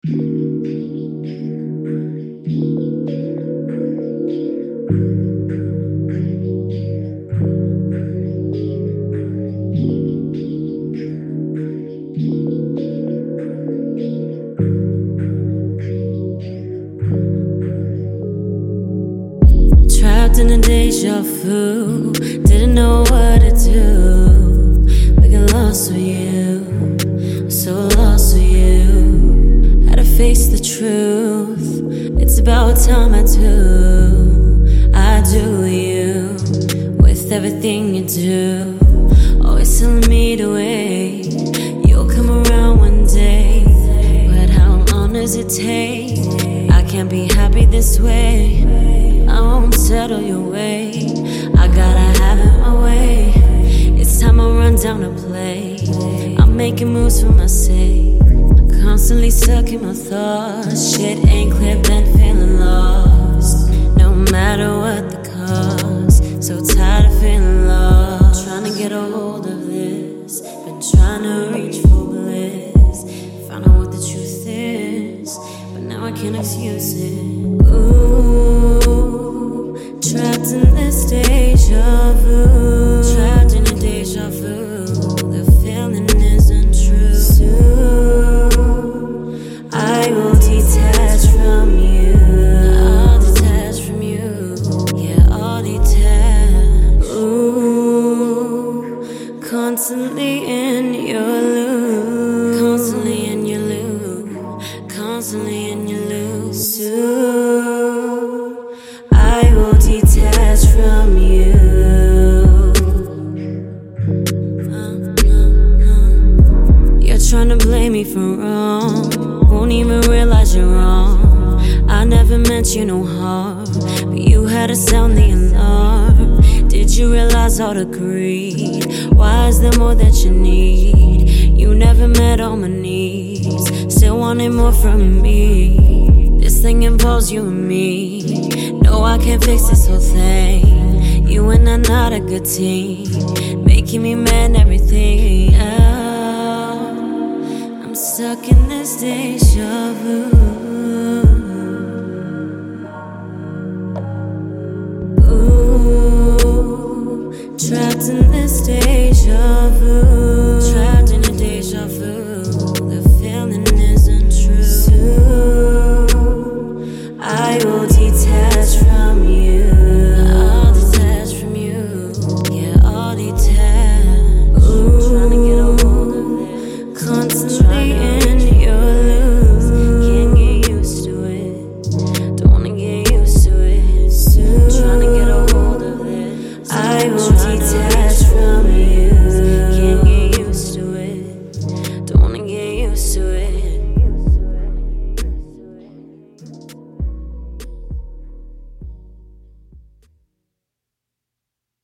Trapped in a deja vu, didn't know what to do. Looking lost with you, so lost with you. Had to face the truth, it's about time I do you. With everything you do, always telling me to wait. You'll come around one day, but how long does it take? I can't be happy this way, I won't settle your way. I gotta have it my way. It's time I run down to play. I'm making moves for my sake, constantly stuck in my thoughts. Shit ain't clear, been feeling lost, no matter what the cost. So tired of feeling lost, trying to get a hold of this. Been trying to reach for bliss, find out what the truth is, but now I can't excuse it. Ooh, trapped in this deja vu, trapped in a deja vu. The feeling isn't true. Soon I will detach from you. I'll detach from you. Yeah, I'll detach. Ooh, constantly in your loop, constantly in your loop, constantly in your loop. Soon I will detach from you. You're trying to blame me for wrong, won't even realize you're wrong. I never meant you no harm, but you had to sound the alarm. Did you realize all the greed? Why is there more that you need? You never met all my needs, still wanted more from me. This thing involves you and me, no, I can't fix this whole thing. You and I not a good team, making me mad and everything. I'm stuck in this deja vu.